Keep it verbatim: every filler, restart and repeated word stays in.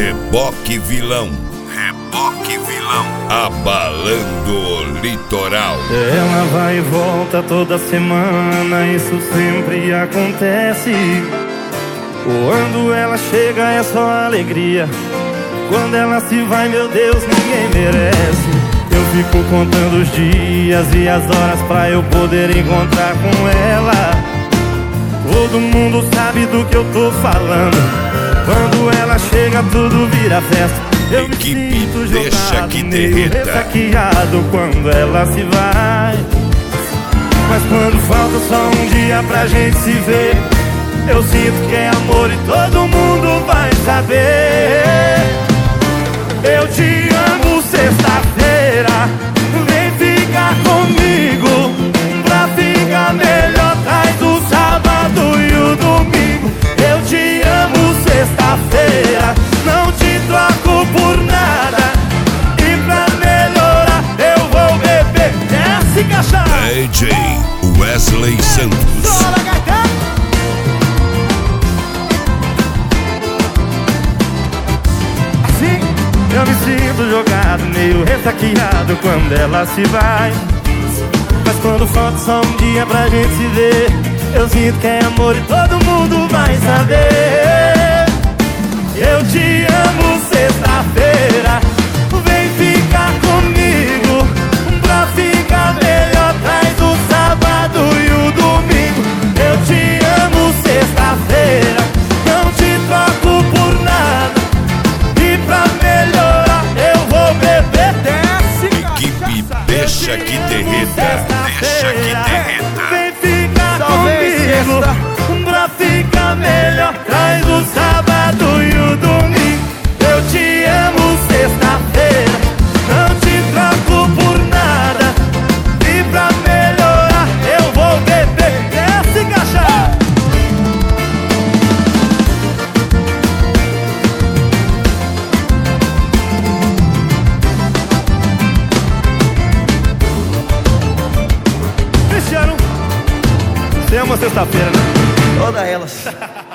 Reboque vilão, reboque vilão, abalando o litoral. Ela vai e volta toda semana, isso sempre acontece. Quando ela chega é só alegria, quando ela se vai, meu Deus, ninguém merece. Eu fico contando os dias e as horas pra eu poder encontrar com ela. Todo mundo sabe do que eu tô falando. Quando ela chega tudo vira festa. Eu Equipe me sinto deixa jogado, que meio derreta. ressaqueado quando ela se vai. Mas quando falta só um dia pra gente se ver, eu sinto que é amor e todo mundo vai saber. Eu te amo, sexta-feira, vem ficar comigo. Pra ficar melhor traz o sábado e o domingo. Eu te amo, sexta-feira, não te troco por nada. E pra melhorar eu vou beber esse cachaça. D J Wesley Santos. Eu me sinto jogado, meio ressaqueado quando ela se vai. Mas quando falta só um dia pra gente se ver, eu sinto que é amor e todo mundo vai saber. Eu te amo, sexta-feira, vem ficar comigo. Pra ficar melhor traz o sábado e o domingo. Eu te amo, sexta-feira, não te troco por nada. E pra melhorar eu vou beber desse Equipe deixa que derreta, deixa que derreta. Vem ficar comigo, pra ficar melhor traz o sábado e o domingo. Eu te amo, sexta-feira, não te troco por nada. E pra melhorar eu vou beber desse cachaça. Cristiano, você ama sexta-feira, né? Todas elas.